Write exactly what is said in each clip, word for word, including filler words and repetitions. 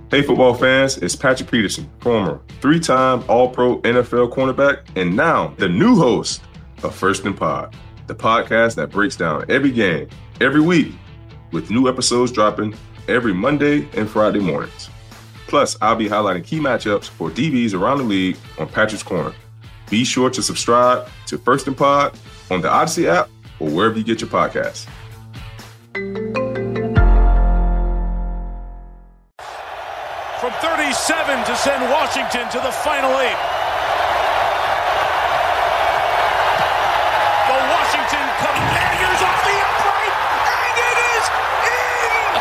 Hey, football fans, it's Patrick Peterson, former three-time All-Pro N F L cornerback, and now the new host of First and Pod, the podcast that breaks down every game, every week, with new episodes dropping every Monday and Friday mornings. Plus, I'll be highlighting key matchups for D Bs around the league on Patrick's Corner. Be sure to subscribe to First and Pod on the Odyssey app or wherever you get your podcasts. From thirty-seven to send Washington to the final eight. The Washington Commanders off the upright, and it is in!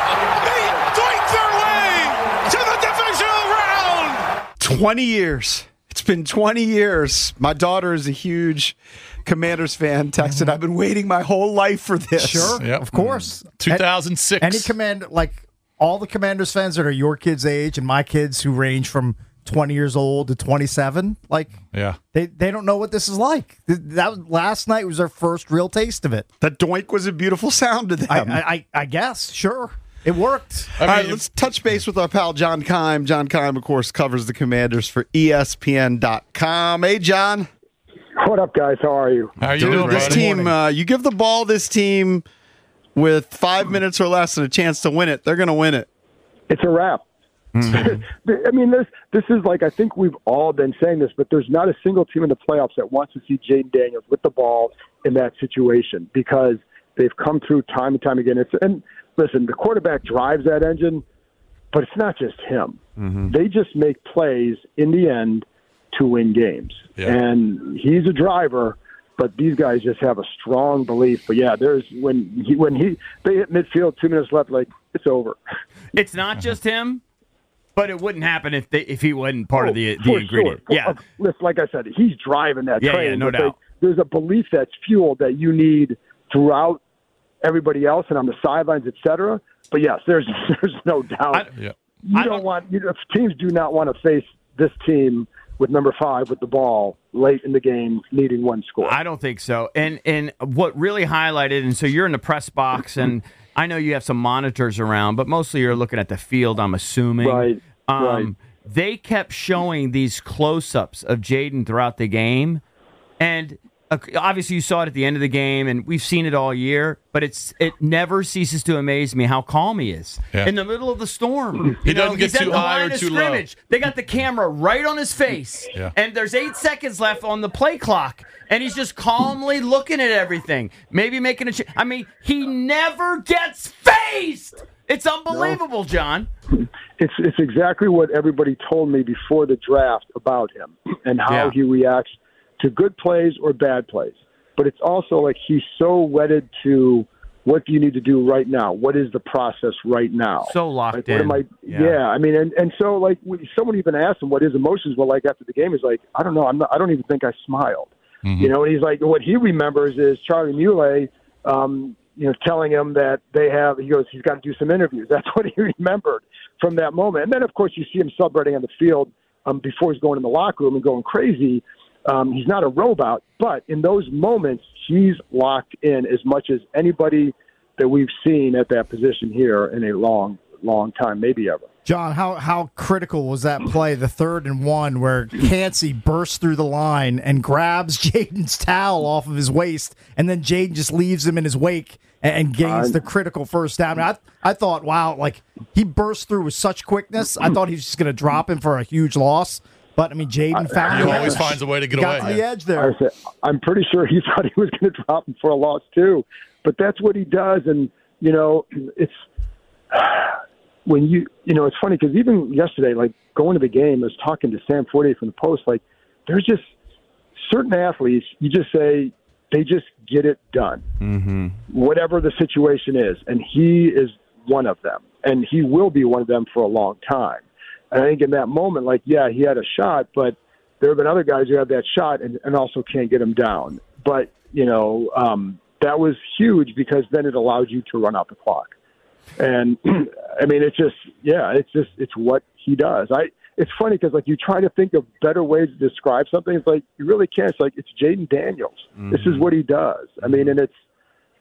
They doink their way to the divisional round! twenty years. It's been twenty years. My daughter is a huge Commanders fan. Texted, mm-hmm. I've been waiting my whole life for this. Sure, yep. Of course. two thousand six. Any command, like all the Commanders fans that are your kids' age and my kids who range from twenty years old to twenty-seven, like, yeah, they, they don't know what this is like. That was, last night was their first real taste of it. That doink was a beautiful sound to them. I, I, I guess, sure. It worked. I mean, all right, let's touch base with our pal John Keim. John Keim, of course, covers the Commanders for E S P N dot com. Hey, John. What up, guys? How are you? How are you doing, This team, uh, you give the ball this team with five minutes or less and a chance to win it, they're going to win it. It's a wrap. Mm-hmm. I mean, this this is like, I think we've all been saying this, but there's not a single team in the playoffs that wants to see Jayden Daniels with the ball in that situation because they've come through time and time again. It's and listen, the quarterback drives that engine, but it's not just him. Mm-hmm. They just make plays in the end to win games. Yeah. And he's a driver, but these guys just have a strong belief. But yeah, there's when he when he they hit midfield, two minutes left, like it's over. It's not just him, but it wouldn't happen if they, if he wasn't part oh, of the the ingredient. Sure. Yeah, listen, like I said, he's driving that yeah, train. Yeah, no doubt. They, there's a belief that's fueled that you need throughout everybody else and on the sidelines, et cetera. But yes, there's there's no doubt. I, yeah. You I don't, don't want you know, teams do not want to face this team with number five with the ball late in the game, needing one score. I don't think so. And and what really highlighted, and so you're in the press box, and I know you have some monitors around, but mostly you're looking at the field, I'm assuming. Right, um, right. They kept showing these close-ups of Jayden throughout the game, and uh, obviously you saw it at the end of the game, and we've seen it all year, but it's it never ceases to amaze me how calm he is. Yeah. In the middle of the storm. He you know, doesn't get he's too at the high line or of too scrimmage. low. They got the camera right on his face, yeah. and there's eight seconds left on the play clock, and he's just calmly looking at everything, maybe making a ch- I mean, he never gets phased. It's unbelievable, no. John. It's it's exactly what everybody told me before the draft about him and how yeah. he reacts to good plays or bad plays. But it's also like he's so wedded to what do you need to do right now? What is the process right now? So locked like, in. What am I, yeah. yeah, I mean, and, and so like when someone even asked him what his emotions were like after the game. He's like, I don't know. I'm not, I don't even think I smiled. Mm-hmm. You know, and he's like, what he remembers is Charlie Muley, um, you know, telling him that they have, he goes, he's got to do some interviews. That's what he remembered from that moment. And then, of course, you see him celebrating on the field um, before he's going in the locker room and going crazy. Um, he's not a robot, but in those moments, he's locked in as much as anybody that we've seen at that position here in a long, long time, maybe ever. John, how how critical was that play, the third and one, where Kancey bursts through the line and grabs Jayden's towel off of his waist, and then Jayden just leaves him in his wake and, and gains uh, the critical first down? I, I thought, wow, like he burst through with such quickness. I thought he was just going to drop him for a huge loss. But, I mean, Jayden found He the always edge. finds a way to get Got away. to the edge there. I said, I'm pretty sure he thought he was going to drop him for a loss, too. But that's what he does. And, you know, it's when you, you know, it's funny because even yesterday, like going to the game, I was talking to Sam Fortier from the Post, like there's just certain athletes, you just say, they just get it done, mm-hmm. whatever the situation is. And he is one of them. And he will be one of them for a long time. And I think in that moment, like, yeah, he had a shot, but there have been other guys who have that shot and, and also can't get him down. But, you know, um, that was huge because then it allowed you to run out the clock. And, I mean, it's just, yeah, it's just, it's what he does. I. It's funny because, like, you try to think of better ways to describe something. It's like, you really can't. It's like, it's Jayden Daniels. Mm-hmm. This is what he does. I mean, and it's,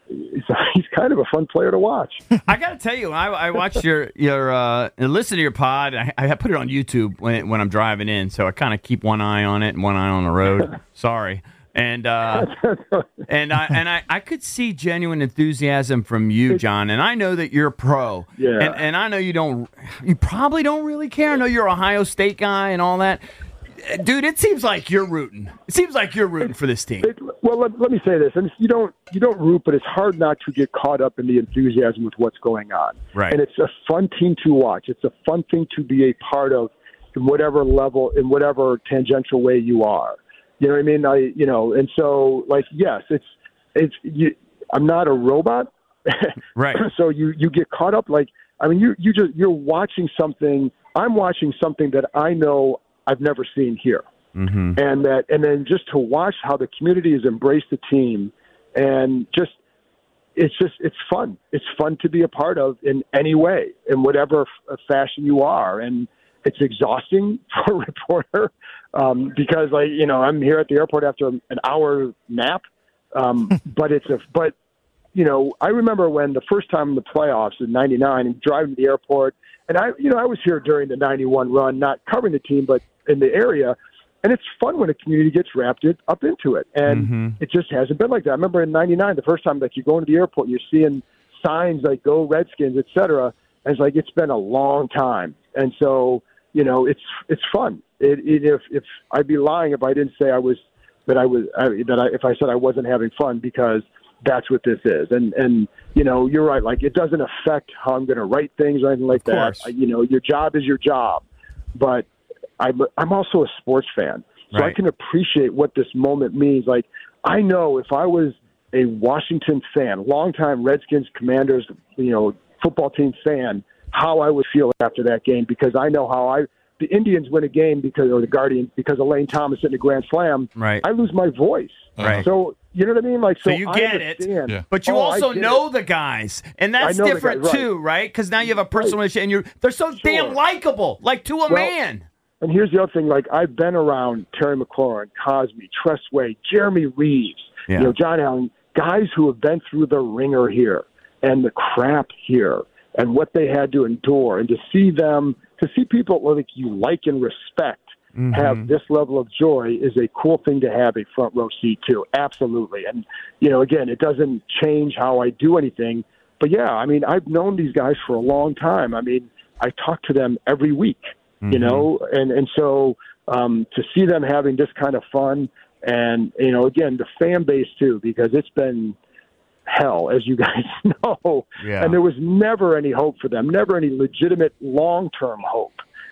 he's, he's kind of a fun player to watch. I got to tell you, I, I watched your your uh, and listen to your pod. I, I put it on YouTube when when I'm driving in, so I kind of keep one eye on it and one eye on the road. Sorry. And uh, and I and I, I could see genuine enthusiasm from you, John. And I know that you're a pro. Yeah. And and I know you don't. You probably don't really care. I know you're an Ohio State guy and all that. Dude, it seems like you're rooting. It seems like you're rooting for this team. It, well, let, let me say this: and you don't you don't root, but it's hard not to get caught up in the enthusiasm with what's going on. Right. And it's a fun team to watch. It's a fun thing to be a part of, in whatever level, in whatever tangential way you are. You know what I mean? I, you know, and so, like, yes, it's, it's, you, I'm not a robot. Right. So you, you get caught up. Like, I mean, you, you just, you're watching something. I'm watching something that I know I've never seen here. Mm-hmm. And that, and then just to watch how the community has embraced the team and just, it's just, it's fun. It's fun to be a part of in any way, in whatever f- fashion you are. And it's exhausting for a reporter. Um, because like, you know, I'm here at the airport after an hour nap. Um, but it's a, but, you know, I remember when the first time in the playoffs in ninety-nine and driving to the airport, and I, you know, I was here during the ninety-one run, not covering the team, but in the area. And it's fun when a community gets wrapped it, up into it. And Mm-hmm. it just hasn't been like that. I remember in ninety-nine, the first time, like, you're going to the airport, you're seeing signs like Go Redskins, et cetera. And it's like, it's been a long time. And so, you know, it's, it's fun. It, it, if if I'd be lying if I didn't say I was that I was I, that I, if I said I wasn't having fun, because that's what this is. And and you know, you're right. Like, it doesn't affect how I'm going to write things or anything like Of that. course. I, you know, your job is your job. But I'm I'm also a sports fan, so I Right. can appreciate what this moment means. Like, I know if I was a Washington fan, longtime Redskins, Commanders, you know, football team fan, how I would feel after that game, because I know how I. The Indians win a game because, or the Guardians, because Elaine Thomas hitting a grand slam. Right. I lose my voice. Right. So you know what I mean? Like, so, So you I get it, understand. Yeah. but you Oh, I also get know it. the guys, and that's I know the different guys, right. too, right? Because now you have a personal issue, and you're they're so damn likable, like to a Well, man. And here's the other thing: like, I've been around Terry McLaurin, Cosme, Tressway, Jeremy Reeves, Yeah. you know, John Allen, guys who have been through the ringer here and the crap here and what they had to endure, and to see them, to see people like you like and respect Mm-hmm. have this level of joy is a cool thing to have a front row seat to. Absolutely. And, you know, again, it doesn't change how I do anything. But, yeah, I mean, I've known these guys for a long time. I mean, I talk to them every week, Mm-hmm. you know, and, and so um, to see them having this kind of fun and, you know, again, the fan base too, because it's been hell, as you guys know. Yeah. And there was never any hope for them, never any legitimate long-term hope.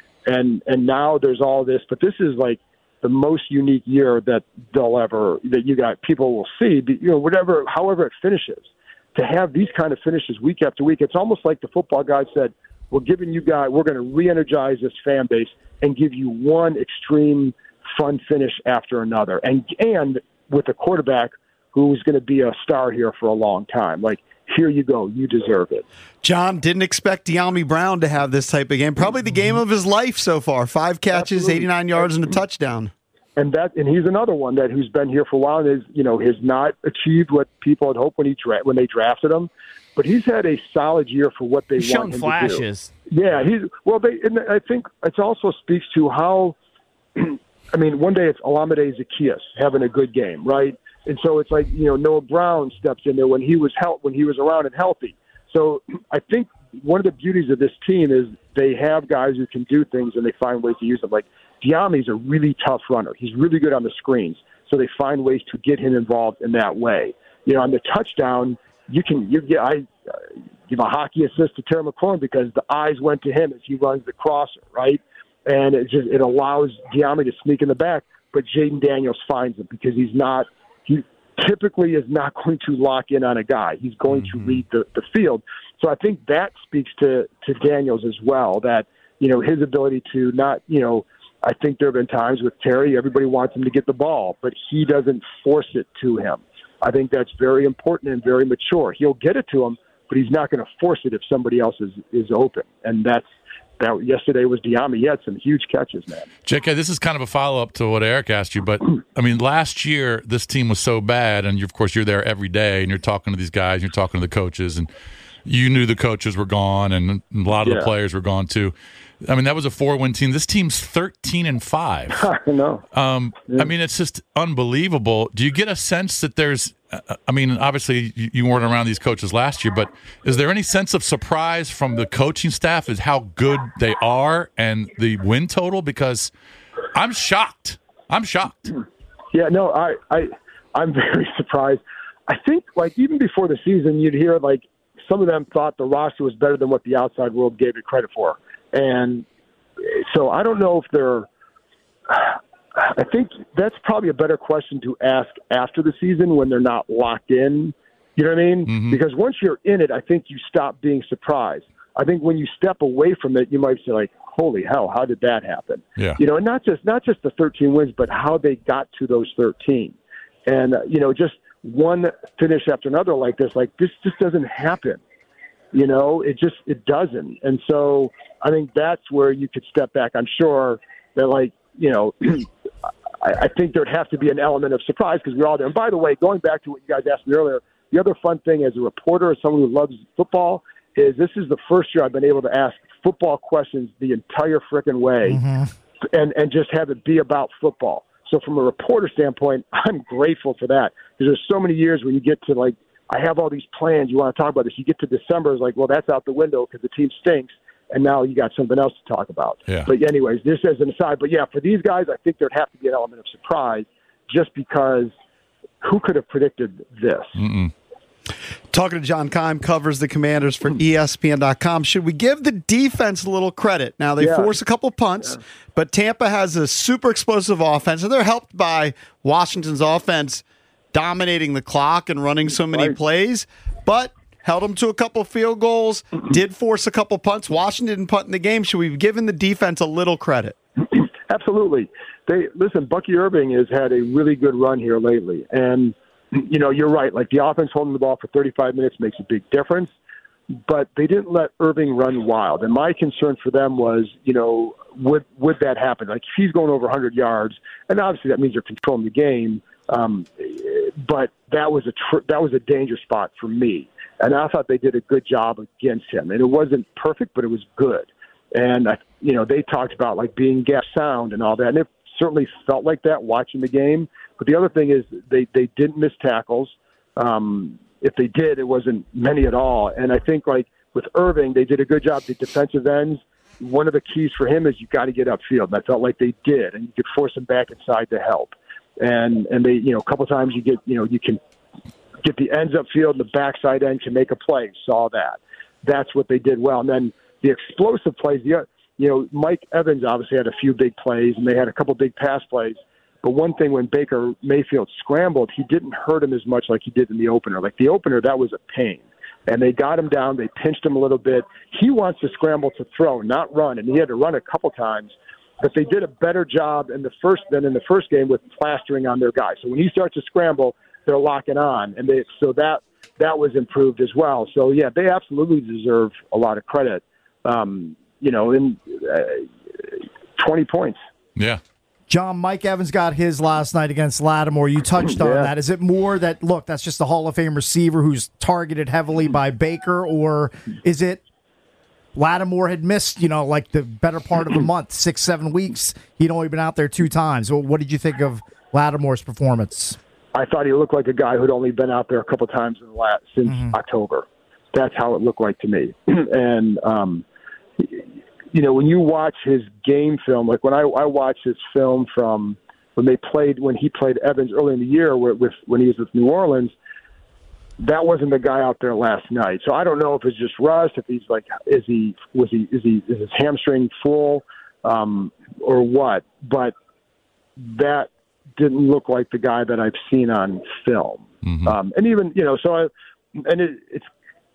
And and now there's all this, but this is like the most unique year that they'll ever, that you got, people will see, you know, whatever, however it finishes. To have these kind of finishes week after week, it's almost like the football guy said, we're giving you guys, we're going to re-energize this fan base and give you one extreme fun finish after another. And, and with a quarterback who's going to be a star here for a long time. Like, here you go. You deserve it. John, didn't expect De'Ami Brown to have this type of game. Probably the game of his life so far. Five catches, Absolutely. eighty-nine yards, and a touchdown. And that, and he's another one that who's been here for a while and is, you know, has not achieved what people had hoped when he dra- when they drafted him. But he's had a solid year for what they He's want shown him flashes. to do. Yeah, he's well. They, and I think it also speaks to how. I mean, one day it's Olamide Zaccheaus having a good game, right? And so it's like, you know, Noah Brown steps in there when he was hel- when he was around and healthy. So I think one of the beauties of this team is they have guys who can do things and they find ways to use them. Like, De'Ami's a really tough runner. He's really good on the screens. So they find ways to get him involved in that way. You know, on the touchdown, you can you get I uh, give a hockey assist to Terry McLaurin because the eyes went to him as he runs the crosser, right? And it just it allows De'Ami to sneak in the back, but Jaden Daniels finds him because he's not he typically is not going to lock in on a guy. He's going mm-hmm. to read the, the field. So I think that speaks to, to Daniels as well, that, you know, his ability to not, you know, I think there have been times with Terry, everybody wants him to get the ball, but he doesn't force it to him. I think that's very important and very mature. He'll get it to him, but he's not going to force it if somebody else is, is open. And that's that yesterday was Diame. He had some huge catches, man. J K, this is kind of a follow-up to what Eric asked you, but, I mean, last year this team was so bad, and, you, of course, you're there every day, and you're talking to these guys, and you're talking to the coaches, and you knew the coaches were gone, and a lot of yeah. the players were gone, too. I mean, that was a four-win team. This team's thirteen and five. I know. Um, yeah. I mean, it's just unbelievable. Do you get a sense that there's – I mean, obviously you, you weren't around these coaches last year, but is there any sense of surprise from the coaching staff as how good they are and the win total? Because I'm shocked. I'm shocked. Yeah, no, I, I, I'm very surprised. I think, like, even before the season, you'd hear, like, some of them thought the roster was better than what the outside world gave it credit for. And so I don't know if they're – I think that's probably a better question to ask after the season when they're not locked in. You know what I mean? Mm-hmm. Because once you're in it, I think you stop being surprised. I think when you step away from it, you might say, like, holy hell, how did that happen? Yeah. You know, and not just not just the thirteen wins, but how they got to those thirteen. And, uh, you know, just one finish after another like this, like this just doesn't happen. You know, it just it doesn't. And so I think that's where you could step back. I'm sure that, like, you know, I, I think there'd have to be an element of surprise because we're all there. And by the way, going back to what you guys asked me earlier, the other fun thing as a reporter, as someone who loves football, is this is the first year I've been able to ask football questions the entire frickin' way Mm-hmm. and, and just have it be about football. So from a reporter standpoint, I'm grateful for that because there's so many years when you get to, like, I have all these plans. You want to talk about this. You get to December, it's like, well, that's out the window because the team stinks, and now you got something else to talk about. Yeah. But anyways, this as an aside. But, yeah, for these guys, I think there'd have to be an element of surprise just because who could have predicted this? Mm-mm. Talking to John Keim, covers the Commanders for E S P N dot com. Should we give the defense a little credit? Now, they Yeah. force a couple punts, yeah. but Tampa has a super explosive offense, and they're helped by Washington's offense dominating the clock and running so many Right. plays, but held them to a couple field goals, did force a couple punts. Washington didn't punt in the game. Should we have given the defense a little credit? Absolutely. They listen, Bucky Irving has had a really good run here lately. And, you know, you're right. Like, the offense holding the ball for thirty-five minutes makes a big difference. But they didn't let Irving run wild. And my concern for them was, you know, would, would that happen? Like, if he's going over one hundred yards, and obviously that means you're controlling the game, um, but that was a tr- that was a danger spot for me. And I thought they did a good job against him. And it wasn't perfect, but it was good. And, I, you know, they talked about, like, being gap sound and all that. And it certainly felt like that watching the game. But the other thing is they, they didn't miss tackles. Um, if they did, it wasn't many at all. And I think, like, with Irving, they did a good job. The defensive ends, one of the keys for him is you got to get upfield. And I felt like they did. And you could force him back inside to help. And, and they, you know, a couple times you get, you know, you can get the ends upfield and the backside end can make a play. Saw that. That's what they did well. And then the explosive plays, the, you know, Mike Evans obviously had a few big plays, and they had a couple big pass plays. But one thing, when Baker Mayfield scrambled, he didn't hurt him as much like he did in the opener. Like the opener, that was a pain. And they got him down. They pinched him a little bit. He wants to scramble to throw, not run. And he had to run a couple times. But they did a better job in the first than in the first game with plastering on their guys. So when he starts to scramble, they're locking on. And they, so that that was improved as well. So, yeah, they absolutely deserve a lot of credit. Um, you know, in uh, twenty points. Yeah. John, Mike Evans got his last night against Lattimore. You touched on Yeah. that. Is it more that, look, that's just a Hall of Fame receiver who's targeted heavily by Baker, or is it Lattimore had missed, you know, like the better part of a month, six, seven weeks. He'd only been out there two times. Well, what did you think of Lattimore's performance? I thought he looked like a guy who'd only been out there a couple times in the last, since Mm-hmm. October. That's how it looked like to me. and, um, you know, when you watch his game film, like when I, I watched his film from when they played, when he played Evans early in the year with, with when he was with New Orleans, that wasn't the guy out there last night. So I don't know if it's just rust, if he's like, is he, was he, is he, is his hamstring full, um, or what? But that didn't look like the guy that I've seen on film. Mm-hmm. Um, and even, you know, so I, and it, it's,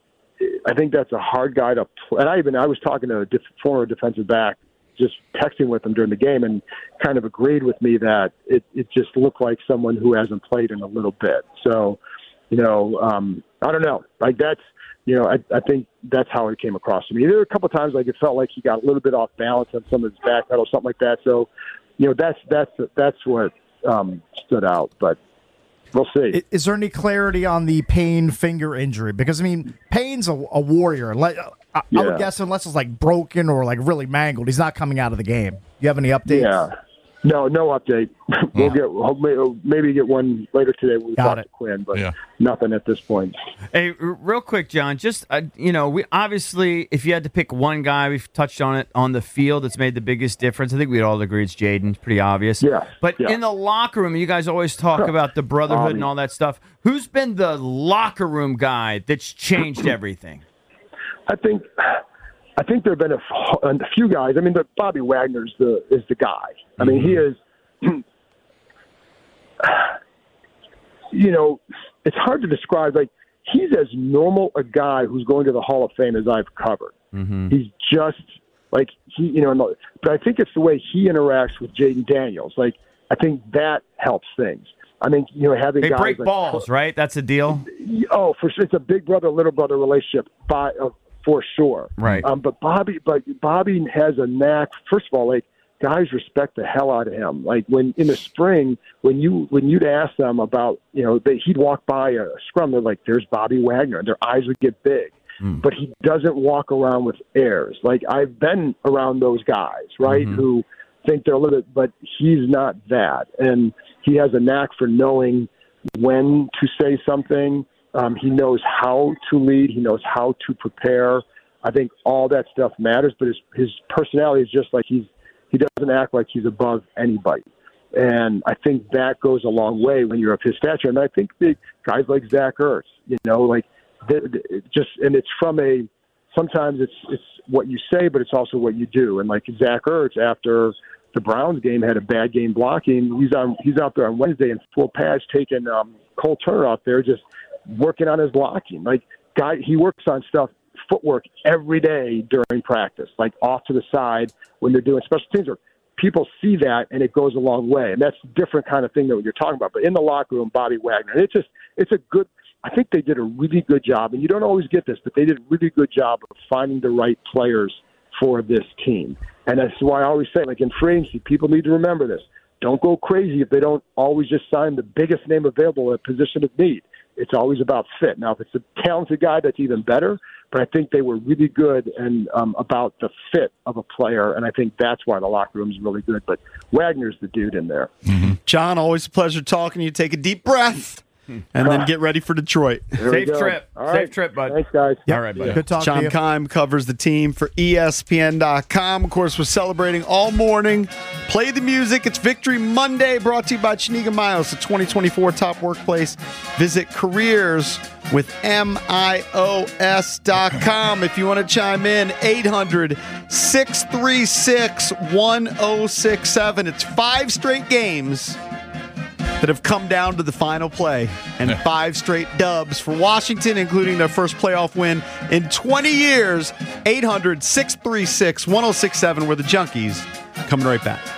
I think that's a hard guy to play. And I even, I was talking to a def, former defensive back, just texting with him during the game, and kind of agreed with me that it, it just looked like someone who hasn't played in a little bit. So, you know, um, I don't know. Like that's, you know, I, I think that's how it came across to me. There were a couple of times like it felt like he got a little bit off balance on some of his back pedal, something like that. So, you know, that's that's that's what um, stood out. But we'll see. Is there any clarity on the Payne finger injury? Because I mean, Payne's a, a warrior. Like, I, Yeah. I would guess unless it's like broken or like really mangled, he's not coming out of the game. You have any updates? Yeah. No, no update. We'll get we'll maybe get one later today when we Got talk it. to Quinn, but Yeah. nothing at this point. Hey, r- real quick, John. Just uh, you know, we obviously, if you had to pick one guy, we've touched on it on the field that's made the biggest difference. I think we'd all agree it's Jaden. It's pretty obvious. Yeah, But yeah. in the locker room, you guys always talk about the brotherhood and all that stuff. Who's been the locker room guy that's changed everything? I think I think there have been a, f- a few guys. I mean, but Bobby Wagner's the is the guy. I mean, he is. You know, it's hard to describe. Like, he's as normal a guy who's going to the Hall of Fame as I've covered. Mm-hmm. He's just like he, you know. But I think it's the way he interacts with Jaden Daniels. Like, I think that helps things. I mean, you know, having They guys break like, balls, right? That's a deal. Oh, for sure, it's a big brother little brother relationship, by uh, for sure. Right. Um, but Bobby, but Bobby has a knack. First of all, like, guys respect the hell out of him. Like, when in the spring, when you when you'd ask them about, you know, they, he'd walk by a scrum, they're like, "There's Bobby Wagner," and their eyes would get big. Mm. But he doesn't walk around with airs. Like, I've been around those guys, right, Mm-hmm. who think they're a little bit, but he's not that, and he has a knack for knowing when to say something. Um, he knows how to lead. He knows how to prepare. I think all that stuff matters, but his his personality is just like he's he doesn't act like he's above anybody. And I think that goes a long way when you're of his stature. And I think big guys like Zach Ertz, you know, like they, they, just, and it's from a, sometimes it's, it's what you say, but it's also what you do. And like Zach Ertz, after the Browns game, had a bad game blocking. He's on, he's out there on Wednesday in full pads, taking um, Cole Turner out there, just working on his blocking. Like, guy, he works on stuff, footwork every day during practice, like off to the side when they're doing special teams work. People see that, and it goes a long way. And that's a different kind of thing than what you're talking about. But in the locker room, Bobby Wagner, and it's just, it's a good, I think they did a really good job. And you don't always get this, but they did a really good job of finding the right players for this team. And that's why I always say, like, in free agency, people need to remember this. Don't go crazy if they don't always just sign the biggest name available at a position of need. It's always about fit. Now, if it's a talented guy, that's even better. But I think they were really good and um, about the fit of a player, and I think that's why the locker room is really good. But Wagner's the dude in there. John, always a pleasure talking to you. Take a deep breath and then get ready for Detroit. There we Safe go. trip. All Safe right. trip, bud. Thanks, guys. All right, buddy. Good talking John to you. Keim covers the team for E S P N dot com. Of course, we're celebrating all morning. Play the music. It's Victory Monday, brought to you by Chiniga Miles, the twenty twenty-four Top Workplace. Visit careers with M I O S dot com. If you want to chime in, eight hundred, six three six, one oh six seven. It's five straight games that have come down to the final play, and five straight dubs for Washington, including their first playoff win in twenty years. eight hundred, six three six, one oh six seven. We're the Junkies. Coming right back.